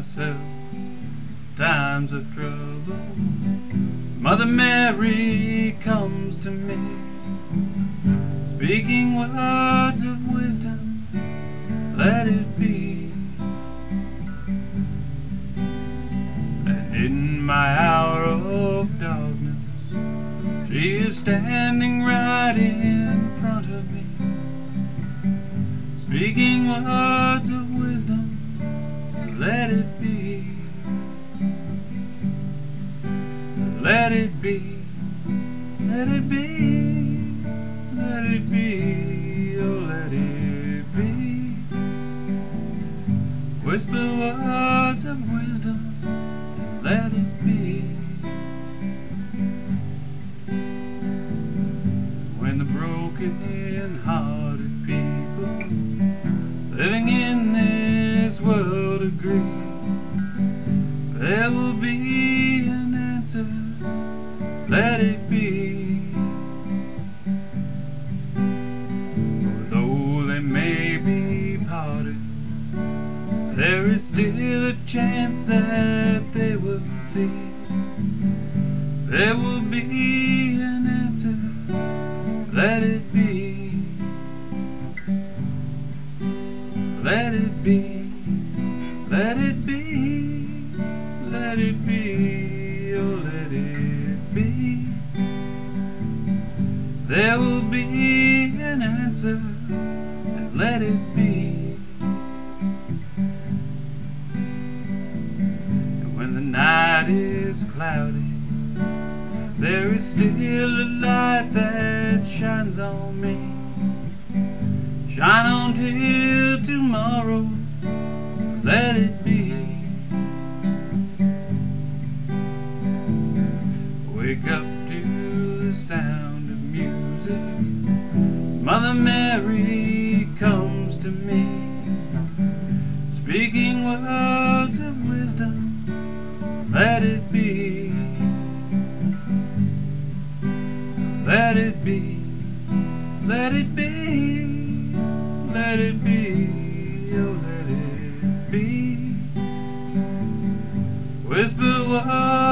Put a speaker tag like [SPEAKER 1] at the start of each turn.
[SPEAKER 1] myself times of trouble. Mother Mary comes to me, speaking words of wisdom, let it be. And in my hour of darkness, she is standing right in front of me, speaking words of wisdom, let it be. Let it be, let it be, let it be, oh let it be. Whisper words of wisdom, let it be. When the broken-hearted people living in this world agree, there will be an answer, let it be. For though they may be parted, there is still a chance that they will see. There will be an answer, let it be. Let it be, let it be, let it be, oh let it be. There will be an answer, and let it be. And when the night is cloudy, there is still a light that shines on me. Shine on till tomorrow, let it be. Wake up to the sound of music, Mother Mary comes to me, speaking words of wisdom, let it be. Let it be, let it be, let it be, oh let it be. Whisper words